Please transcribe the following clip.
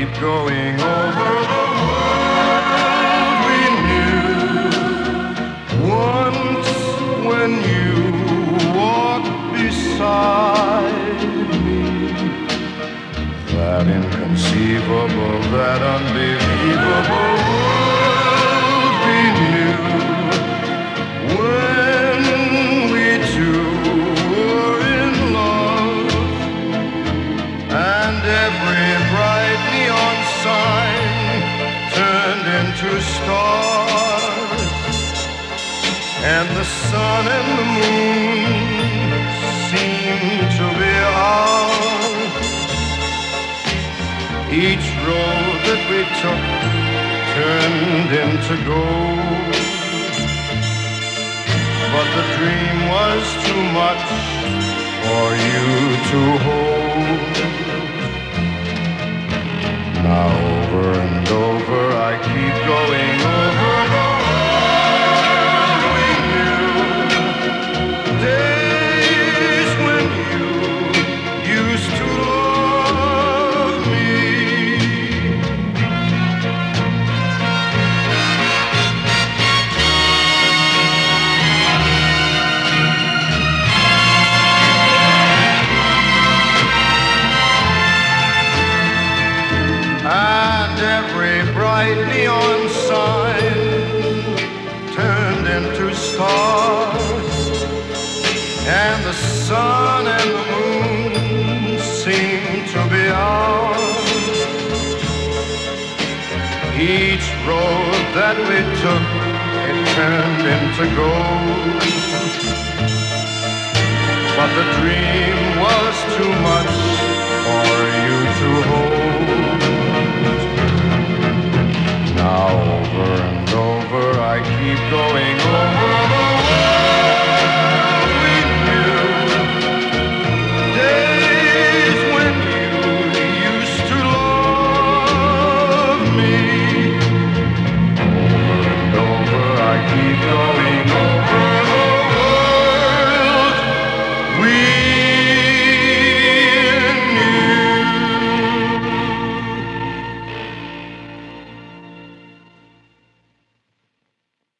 keep going over the world we knew. Once when you walked beside me, that inconceivable, that unbelievable world we knew. When we two were in love, and every bright neon sign turned into stars, and the sun and the moon seemed to be ours. Each road that we took turned into gold, but the dream was too much for you to hold. Now over and over I keep going over the world we knew. Days when you used to love me. And every bright neon sign turned into stars, and the sun and the moon seemed to be ours. Each road that we took, it turned into gold, but the dream was too much for you to hold.